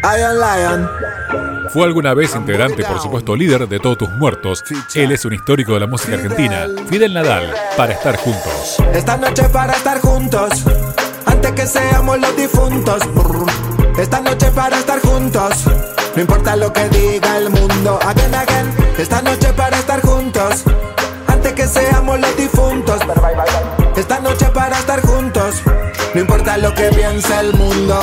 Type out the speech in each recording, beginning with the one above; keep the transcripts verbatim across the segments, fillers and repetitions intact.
Iron Lion. Fue alguna vez integrante, por supuesto líder de Todos Tus Muertos. Él es un histórico de la música argentina. Fidel Nadal, Para Estar Juntos. Esta noche para estar juntos, antes que seamos los difuntos. Esta noche para estar juntos, no importa lo que diga el mundo. Again, again. Esta noche para estar juntos, antes que seamos los difuntos. Esta noche para estar juntos, no importa lo que piense el mundo.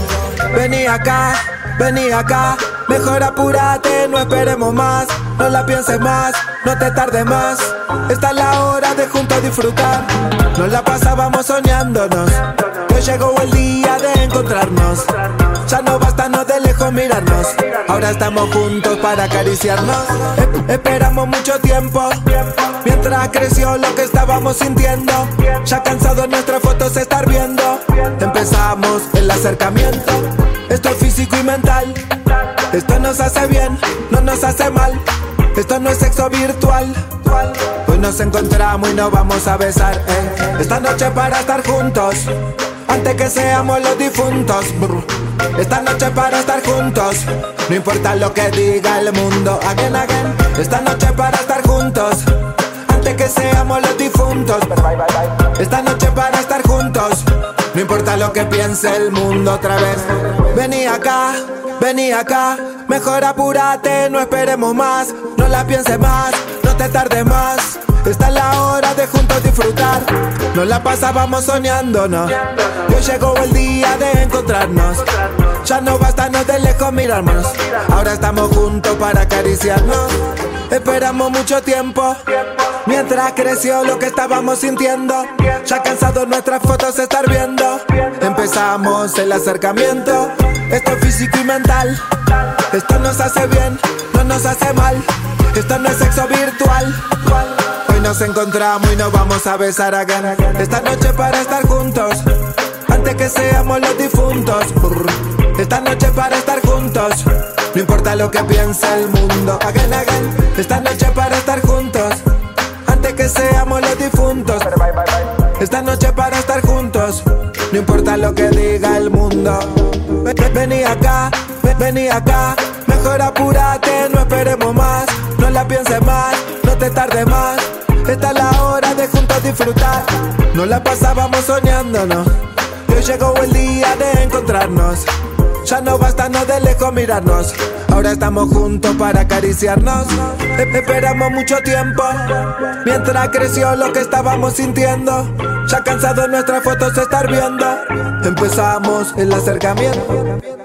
Vení acá, vení acá, mejor apúrate, no esperemos más. No la pienses más, no te tardes más. Esta es la hora de juntos disfrutar. Nos la pasábamos soñándonos, que llegó el día de encontrarnos. Ya no basta no de lejos mirarnos, ahora estamos juntos para acariciarnos. E- Esperamos mucho tiempo, mientras creció lo que estábamos sintiendo. Ya cansados nuestras fotos estar viendo, empezamos el acercamiento. Esto es físico y mental, esto nos hace bien, no nos hace mal. Esto no es sexo virtual. Hoy nos encontramos y nos vamos a besar, eh. Esta noche para estar juntos, antes que seamos los difuntos. Brr. Esta noche para estar juntos, no importa lo que diga el mundo. Again, again. Esta noche para estar juntos, antes que seamos los difuntos. Esta noche para estar juntos, no importa lo que piense el mundo otra vez. Vení acá, vení acá, mejor apúrate, no esperemos más. No la pienses más, no te tardes más. Esta es la hora de juntos disfrutar. Nos la pasábamos soñándonos, y hoy llegó el día de encontrarnos. Ya no basta no de lejos mirarnos, ahora estamos juntos para acariciarnos. Esperamos mucho tiempo, mientras creció lo que estábamos sintiendo. Ya cansados nuestras fotos estar viendo, empezamos el acercamiento. Esto es físico y mental, esto nos hace bien, no nos hace mal. Esto no es sexo virtual. Hoy nos encontramos y nos vamos a besar again. Esta noche para estar juntos, antes que seamos los difuntos. Esta noche para estar juntos, no importa lo que piense el mundo. Again, again. Esta noche para estar juntos, antes que seamos los difuntos. Esta noche para estar juntos, no importa lo que diga el mundo. Vení acá, vení acá, mejor apúrate, no esperemos más. No la pienses más, no te tardes más. Esta es la hora de juntos disfrutar. Nos la pasábamos soñándonos, y hoy llegó el día de encontrarnos. Ya no basta no de lejos mirarnos, ahora estamos juntos para acariciarnos. E- Esperamos mucho tiempo, mientras creció lo que estábamos sintiendo. Ya cansados nuestras fotos estar viendo, empezamos el acercamiento.